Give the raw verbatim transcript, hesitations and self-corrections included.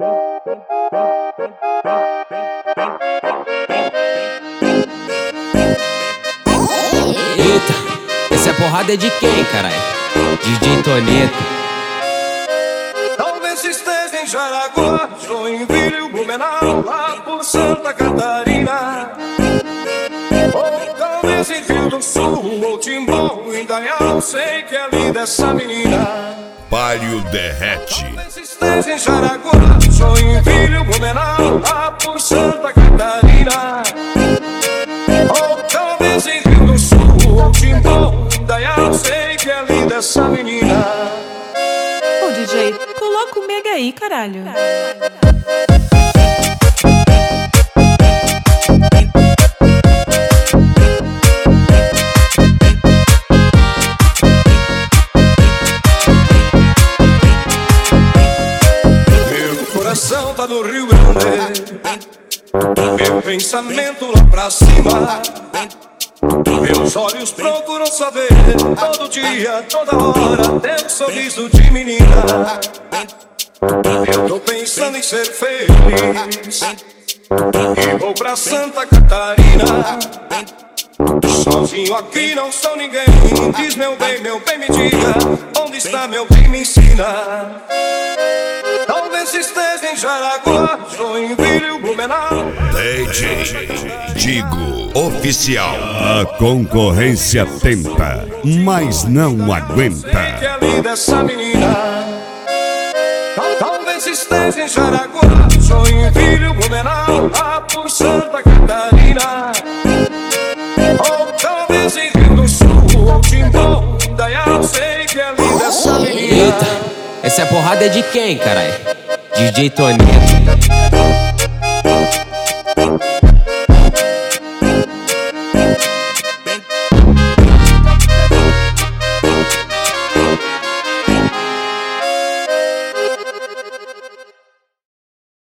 Eita, essa porrada é de quem, caralho? D J Toneto. Talvez esteja em Jaraguá, Joinville, Blumenau, lá por Santa Catarina. Ou talvez em Rio do Sul, ou Timbó, Indaial. Sei que é linda essa menina. Palio derrete. Talvez esteja em Jaraguá, Joinville, Blumenau, lá por Santa Catarina. Ou talvez em Rio do Sul, ou Timbó, Indaial. Sei que é linda essa menina. Ô D J, coloca o mega aí, caralho. Meu coração tá no Rio Grande, meu pensamento lá pra cima. Meus olhos procuram saber todo dia, toda hora, teu sorriso de menina. Eu tô pensando em ser feliz e vou pra Santa Catarina. Sozinho aqui não sou ninguém. Diz meu bem, meu bem, me diga onde está meu bem, me ensina. Talvez esteja em Jaraguá, Joinville, Blumenau. D J Digo Oficial. A concorrência tenta, mas não Sei que aguenta. é linda essa menina. Talvez esteja em Jaraguá, Joinville, Blumenau, lá por Santa Catarina. Ou talvez em Rio do Sul, ou Timbó, Indaial. Sei que é linda essa menina. Eita, essa porrada é de quem, caralho? D J Toneto.